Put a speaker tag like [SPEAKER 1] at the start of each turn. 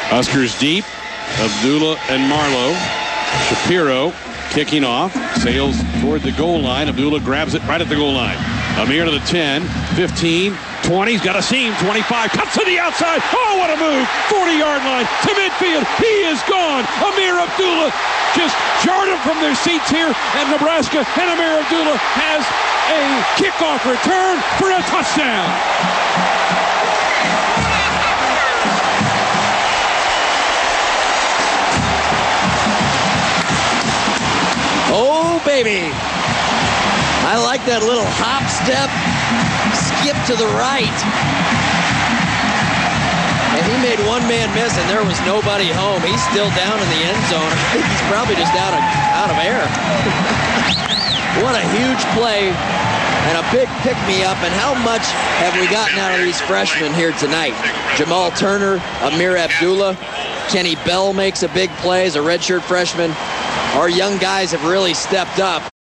[SPEAKER 1] Huskers deep. Abdullah and Marlowe. Shapiro kicking off. Sails toward the goal line. Abdullah grabs it right at the goal line. Amir to the 10, 15, 20. He's got a seam. 25. Cuts to the outside. Oh, what a move. 40-yard line to midfield. He is gone. Amir Abdullah just jarred him from their seats here at Nebraska. And Amir Abdullah has a kickoff return for a touchdown.
[SPEAKER 2] Oh, baby. I like that little hop, step, skip to the right. And he made one man miss, and there was nobody home. He's still down in the end zone. I think he's probably just out of air. What a huge play and a big pick-me-up. And how much have we gotten out of these freshmen here tonight? Jamal Turner, Amir Abdullah, Kenny Bell makes a big play as a redshirt freshman. Our young guys have really stepped up.